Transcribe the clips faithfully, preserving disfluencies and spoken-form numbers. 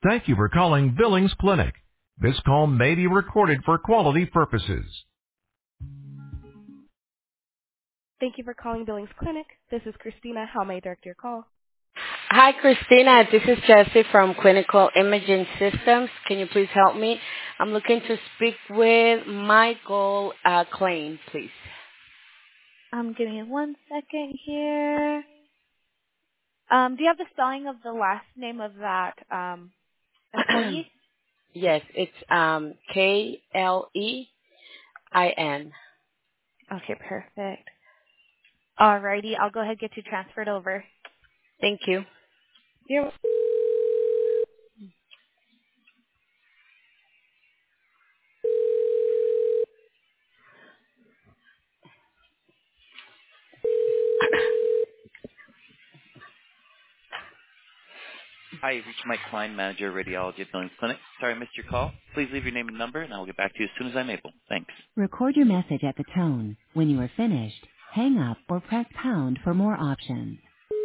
Thank you for calling Billings Clinic. This call may be recorded for quality purposes. Thank you for calling Billings Clinic. This is Christina. How may I direct your call? Hi, Christina. This is Jessie from Clinical Imaging Systems. Can you please help me? I'm looking to speak with Michael uh, Klein, please. Um, give me one second here. Um, do you have the spelling of the last name of that um employee? Yes, it's um, K L E I N. Okay, perfect. Alrighty, I'll go ahead and get you transferred over. Thank you. You're Hi, you reached Mike Klein, Manager of Radiology at Billings Clinic. Sorry I missed your call. Please leave your name and number, and I will get back to you as soon as I'm able. Thanks. Record your message at the tone. When you are finished, hang up or press pound for more options.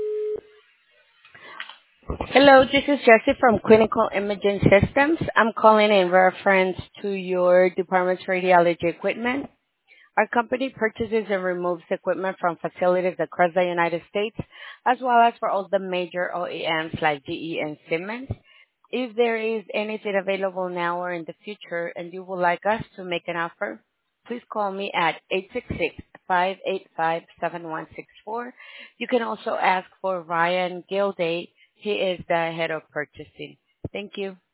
Hello, this is Jessie from Clinical Imaging Systems. I'm calling in reference to your department's radiology equipment. Our company purchases and removes equipment from facilities across the United States, as well as for all the major O E Ms like G E and Siemens. If there is anything available now or in the future and you would like us to make an offer, please call me at eight six six, five eight five, seven one six four. You can also ask for Ryan Gilday. He is the head of purchasing. Thank you.